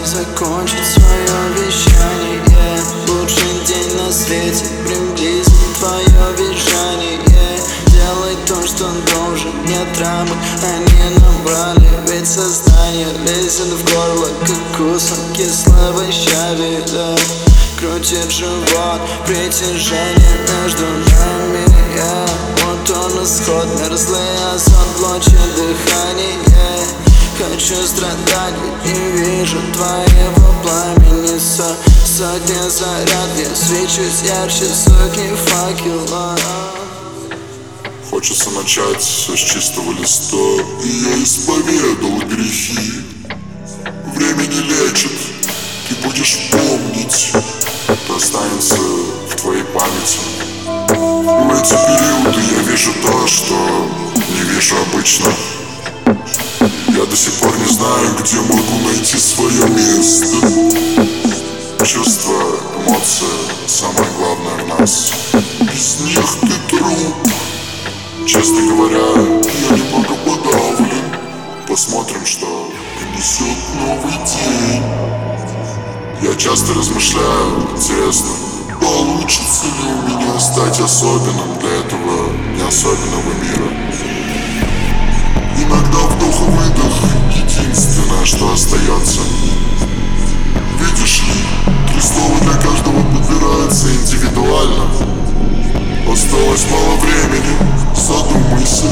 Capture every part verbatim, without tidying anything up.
закончить свое вещание. Лучший день на свете приблизит твое вещание. Делай то, что должен, нет драмы, они набрали. Ведь сознание лезет в горло, как кусок кислого щавеля, да. Крутит живот, притяжение между нами, yeah. Вот он исход, мерзлый озон, плоть дыхание. Хочу страдать, ведь не вижу твоего пламени. Со сотни заряд, я свечусь ярче сотни факела. Хочется начать все с чистого листа, и я исповедал грехи. Время не лечит, ты будешь помнить, это останется в твоей памяти. В эти периоды я вижу то, что не вижу обычно. Я до сих пор не знаю, где могу найти свое место. Чувства, эмоции, самое главное в нас. Без них ты труп. Честно говоря, я немного подавлен. Посмотрим, что принесет новый день. Я часто размышляю, интересно, получится ли у меня стать особенным для этого не особенного мира. Иногда вдох и выдох — единственное, что остается. Видишь ли, три слова для каждого подбирается индивидуально. Осталось мало времени, задумайся.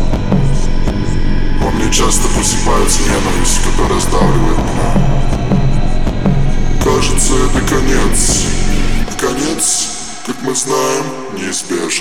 Во мне часто просыпается ненависть, которая сдавливает меня. Кажется, это конец. Конец, как мы знаем, неизбежен.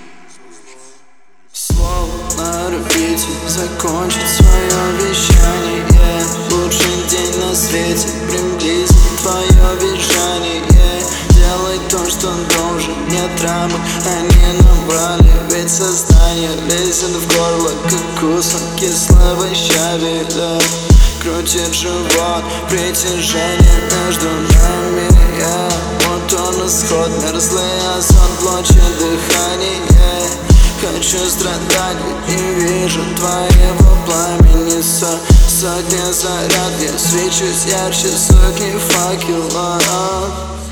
Слово на орбите, закончить свое вещание. Лучший день на свете приблизит твое вещание. Делай то, что должен, нет драмы, они набрали. Ведь сознание лезет в горло, как кусок кислого щавеля, да. Крутит живот, притяжение между нами, yeah. Вот он исход, мерзлый озон, плоть дыхание. Хочу страдать, ведь не вижу твоего пламени. Со сотни заряд, я свечусь ярче сотни факела.